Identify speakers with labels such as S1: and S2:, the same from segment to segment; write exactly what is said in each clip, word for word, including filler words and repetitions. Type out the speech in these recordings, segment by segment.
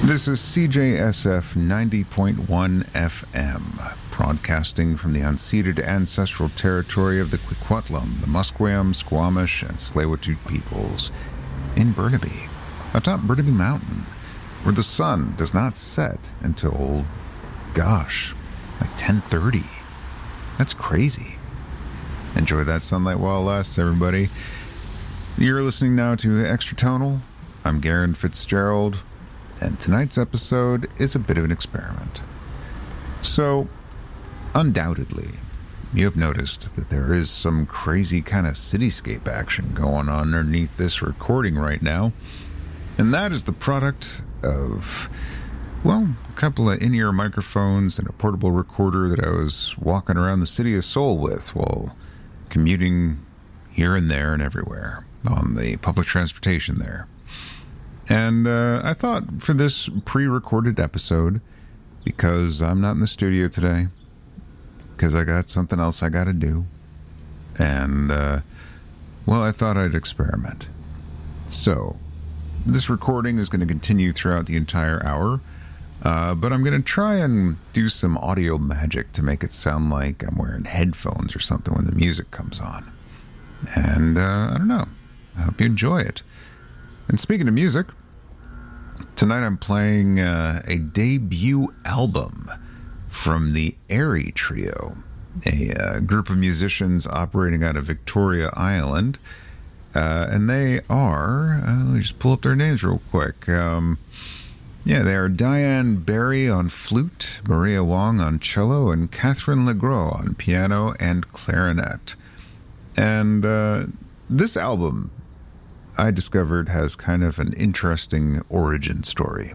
S1: This is C J S F ninety point one F M, broadcasting from the unceded ancestral territory of the Kwikwetlam, the Musqueam, Squamish, and Tsleil-Waututh peoples, in Burnaby, atop Burnaby Mountain, where the sun does not set until, gosh, like ten thirty. That's crazy. Enjoy that sunlight while it lasts, everybody. You're listening now to Extratonal. I'm Garen Fitzgerald. And tonight's episode is a bit of an experiment. So, undoubtedly, you have noticed that there is some crazy kind of cityscape action going on underneath this recording right now. And that is the product of, well, a couple of in-ear microphones and a portable recorder that I was walking around the city of Seoul with while commuting here and there and everywhere on the public transportation there. And uh, I thought for this pre-recorded episode, because I'm not in the studio today, because I got something else I got to do, and, uh, well, I thought I'd experiment. So, this recording is going to continue throughout the entire hour, uh, but I'm going to try and do some audio magic to make it sound like I'm wearing headphones or something when the music comes on. And, uh, I don't know. I hope you enjoy it. And speaking of music, tonight I'm playing uh, a debut album from the Airy Trio, a uh, group of musicians operating out of Victoria Island. Uh, and they are, uh, let me just pull up their names real quick. Um, yeah, they are Diane Barry on flute, Maria Wong on cello, and Catherine Legros on piano and clarinet. And uh, this album, I discovered, has kind of an interesting origin story.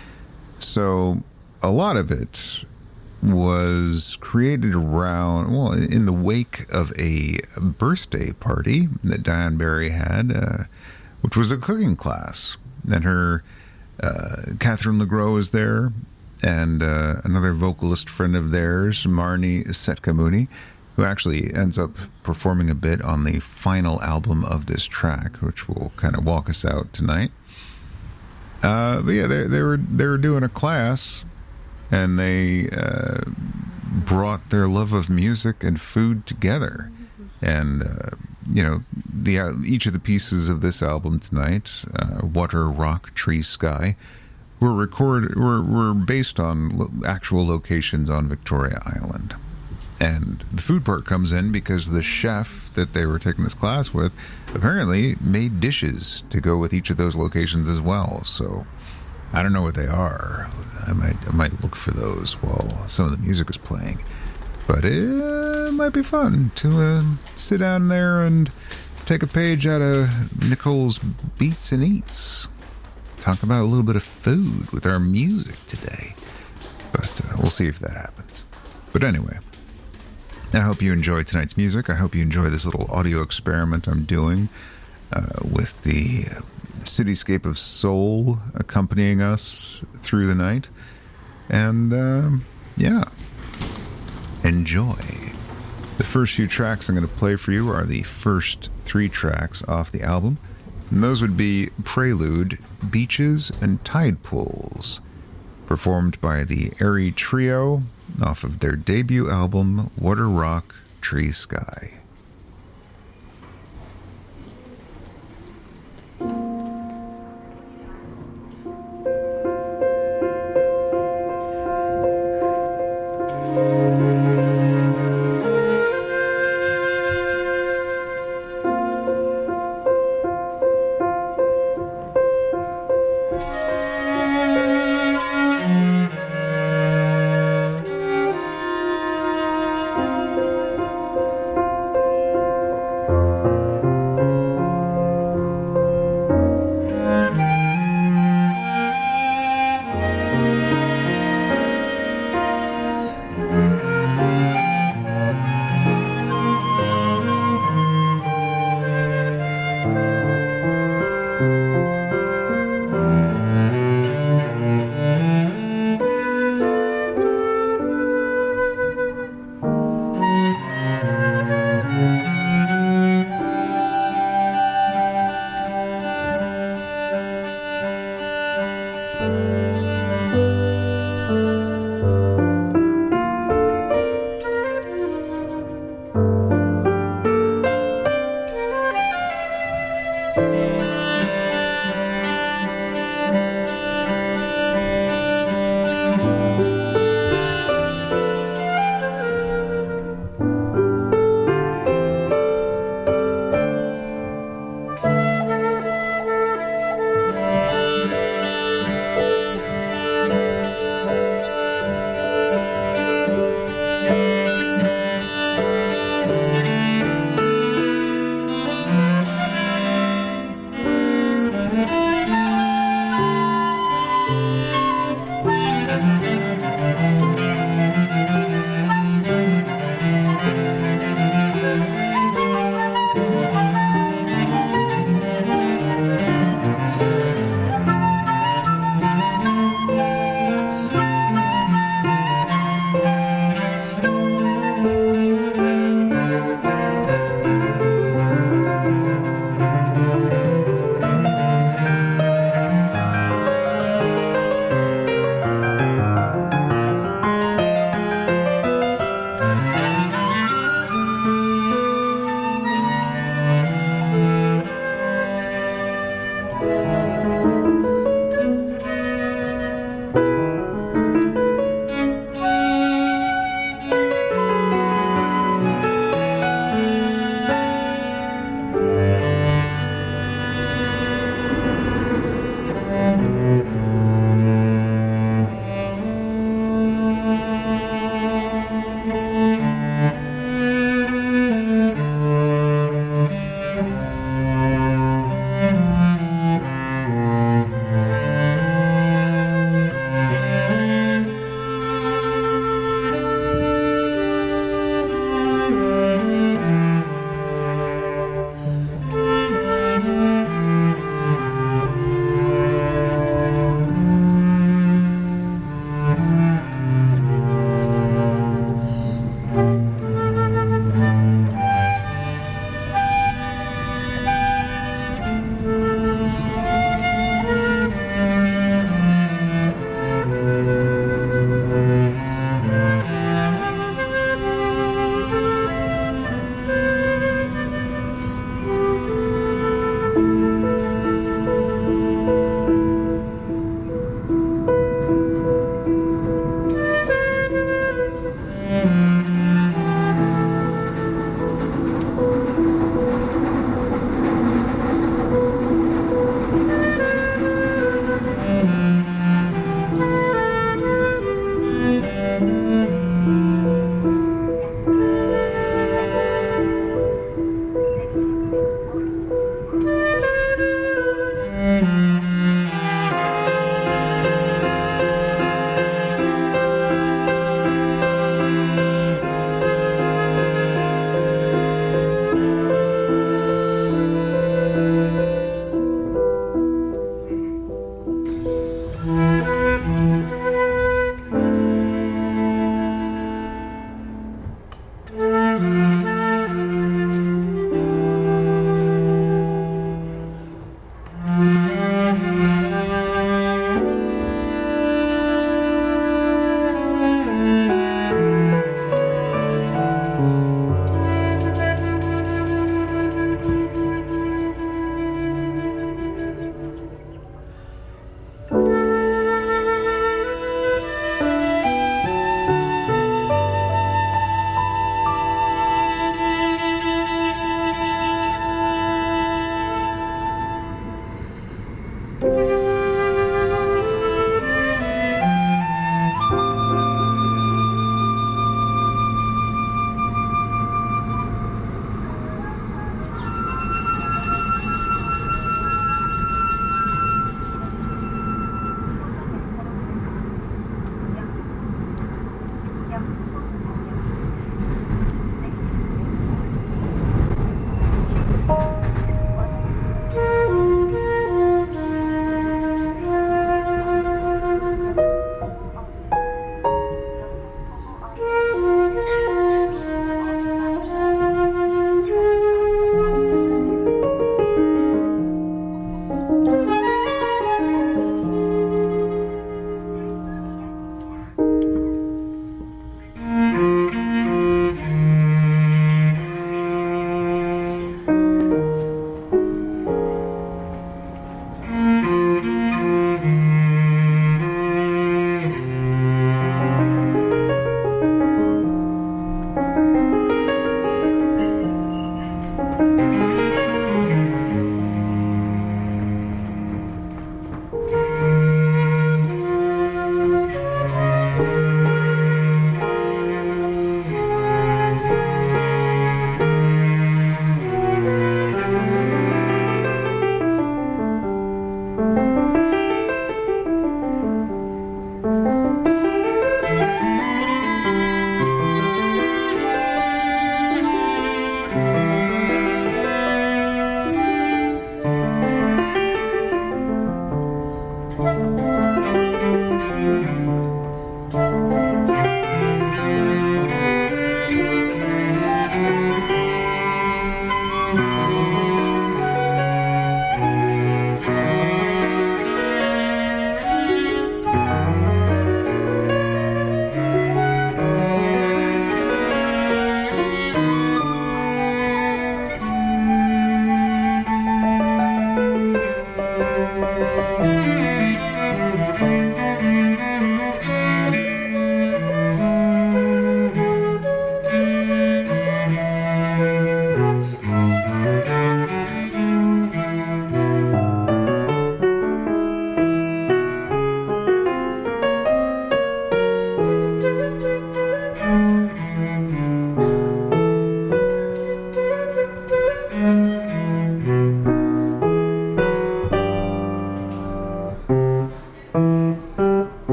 S1: So, a lot of it was created around, well, in the wake of a birthday party that Diane Barry had, uh, which was a cooking class. And her, uh, Catherine Legros was there, and uh, another vocalist friend of theirs, Marnie Setkamuni, who actually ends up performing a bit on the final album of this track, which will kind of walk us out tonight. Uh, but yeah, they, they were they were doing a class, and they uh, brought their love of music and food together. And uh, you know, the uh, each of the pieces of this album tonight, uh, Water, Rock, Tree, Sky, were record were were based on lo- actual locations on Victoria Island. And the food part comes in because the chef that they were taking this class with apparently made dishes to go with each of those locations as well. So I don't know what they are. I might I might look for those while some of the music is playing. But it might be fun to uh, sit down there and take a page out of Nicole's Beats and Eats. Talk about a little bit of food with our music today. But uh, we'll see if that happens. But anyway, I hope you enjoy tonight's music. I hope you enjoy this little audio experiment I'm doing uh, with the cityscape of Seoul accompanying us through the night. And, um, yeah, enjoy. The first few tracks I'm going to play for you are the first three tracks off the album. And those would be Prelude, Beaches, and Tide Pools, performed by the Airy Trio off of their debut album, Water, Rock, Tree, Sky.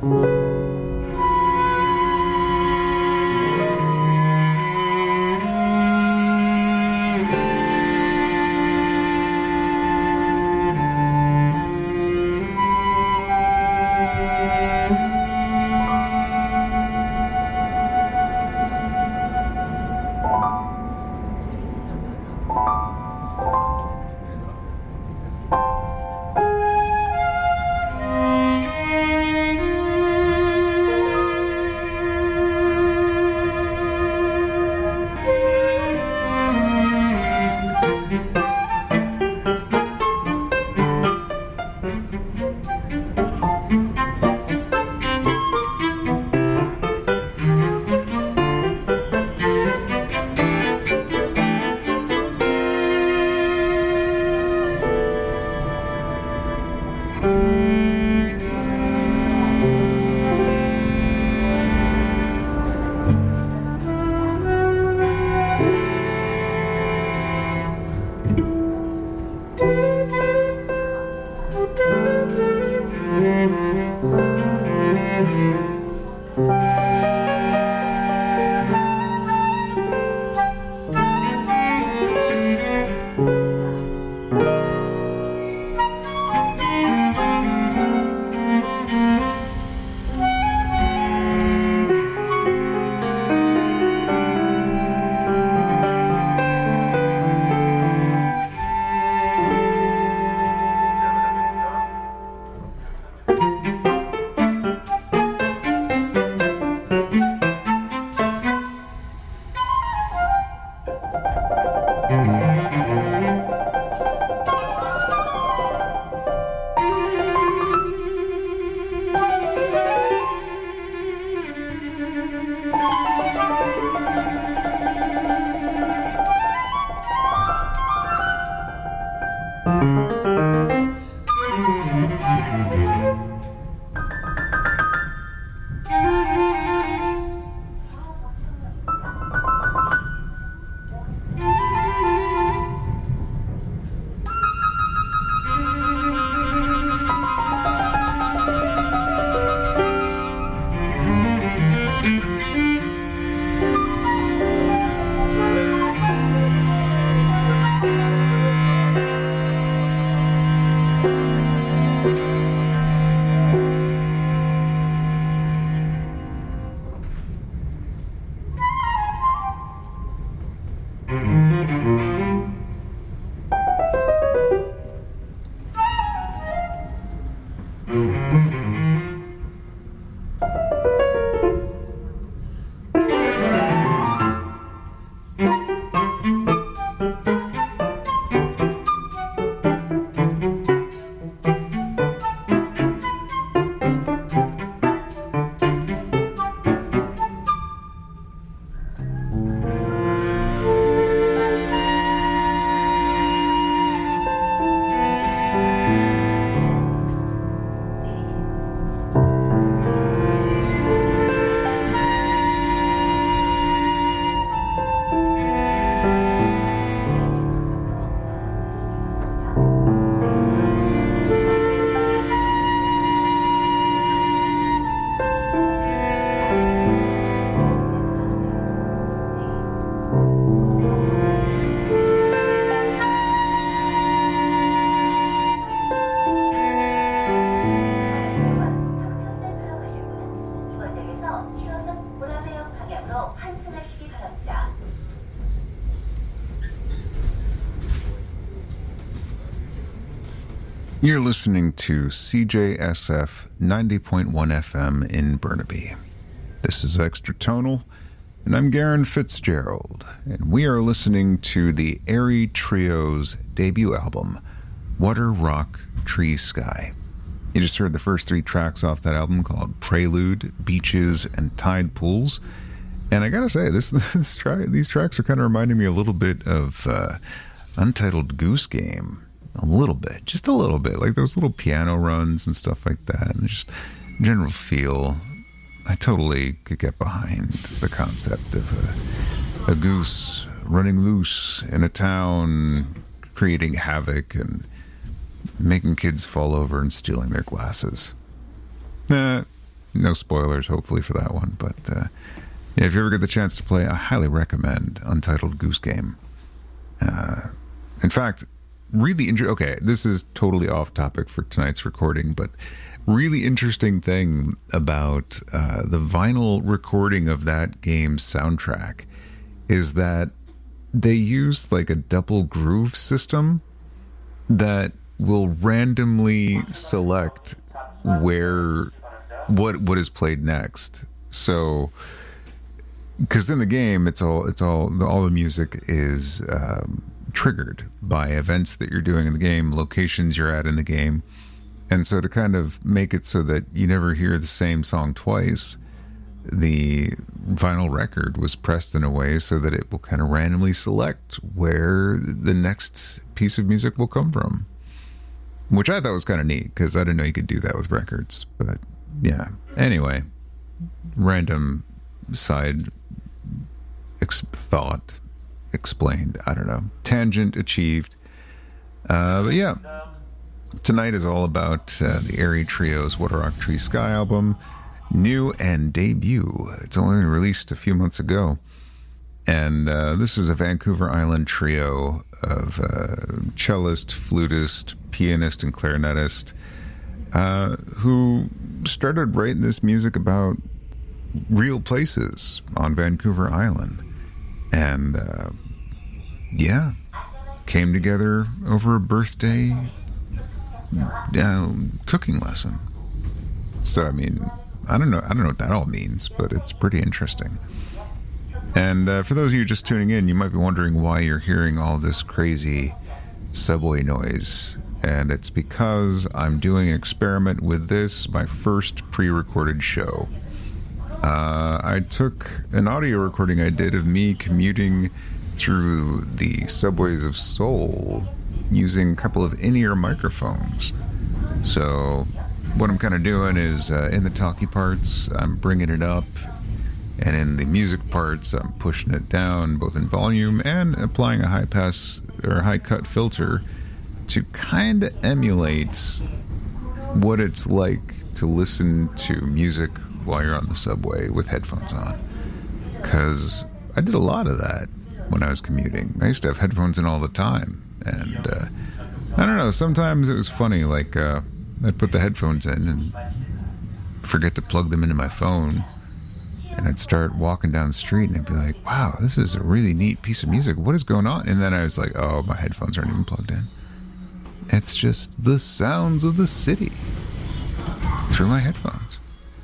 S1: You're listening to C J S F ninety point one F M in Burnaby. This is Extra Tonal, and I'm Garen Fitzgerald, and we are listening to the Airy Trio's debut album, Water, Rock, Tree, Sky. You just heard the first three tracks off that album called Prelude, Beaches, and Tide Pools. And I gotta say, this, this track, these tracks are kind of reminding me a little bit of uh, Untitled Goose Game. A little bit, just a little bit, like those little piano runs and stuff like that, and just general feel. I totally could get behind the concept of a, a goose running loose in a town, creating havoc and making kids fall over and stealing their glasses. Nah, no spoilers, hopefully, for that one. But uh, yeah, if you ever get the chance to play, I highly recommend Untitled Goose Game. Uh, in fact, really interesting. Okay, this is totally off topic for tonight's recording, but really interesting thing about uh, the vinyl recording of that game's soundtrack is that they used like a double groove system that will randomly select where what what is played next. So, because in the game, it's all it's all all the music is um, triggered by events that you're doing in the game, locations you're at in the game, and so to kind of make it so that you never hear the same song twice, the vinyl record was pressed in a way so that it will kind of randomly select where the next piece of music will come from, which I thought was kind of neat because I didn't know you could do that with records. But yeah, anyway, random side ex- thought explained. I don't know. Tangent achieved. Uh, but yeah, tonight is all about uh, the Airy Trio's What a Rock Tree Sky album, new and debut. It's only been released a few months ago. And uh, this is a Vancouver Island trio of uh, cellist, flutist, pianist, and clarinetist uh, who started writing this music about real places on Vancouver Island. And uh, yeah, came together over a birthday uh, cooking lesson. So, I mean, I don't know. I don't know what that all means, but it's pretty interesting. And uh, for those of you just tuning in, you might be wondering why you're hearing all this crazy subway noise. And it's because I'm doing an experiment with this, my first pre-recorded show. Uh, I took an audio recording I did of me commuting through the subways of Seoul using a couple of in-ear microphones. So what I'm kind of doing is uh, in the talky parts, I'm bringing it up. And in the music parts, I'm pushing it down, both in volume and applying a high-pass or high-cut filter to kind of emulate what it's like to listen to music while you're on the subway with headphones on. Because I did a lot of that when I was commuting. I used to have headphones in all the time. And uh, I don't know, sometimes it was funny. Like, uh, I'd put the headphones in and forget to plug them into my phone. And I'd start walking down the street and I'd be like, wow, this is a really neat piece of music. What is going on? And then I was like, oh, my headphones aren't even plugged in. It's just the sounds of the city through my headphones.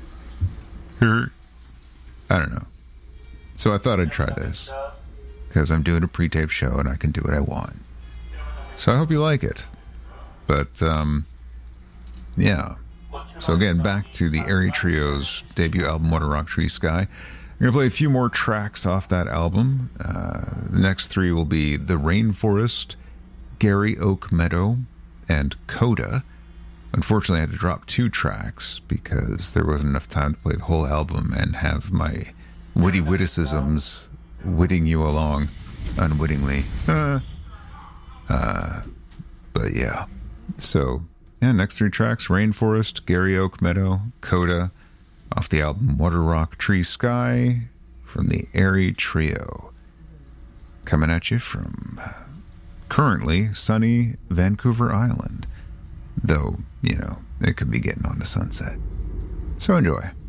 S1: I don't know. So I thought I'd try this because I'm doing a pre-tape show and I can do what I want. So I hope you like it. But, um, yeah. So again, back to the Airy Trio's debut album, What a Rock Tree Sky. I'm going to play a few more tracks off that album. Uh, the next three will be The Rainforest, Gary Oak Meadow, and Coda. Unfortunately, I had to drop two tracks because there wasn't enough time to play the whole album and have my witty witticisms witting you along unwittingly. Uh, uh, but yeah, so... yeah, next three tracks, Rainforest, Gary Oak Meadow, Coda, off the album What a Rock Tree Sky, from the Airy Trio. Coming at you from currently sunny Vancouver Island. Though, you know, it could be getting on to sunset. So enjoy.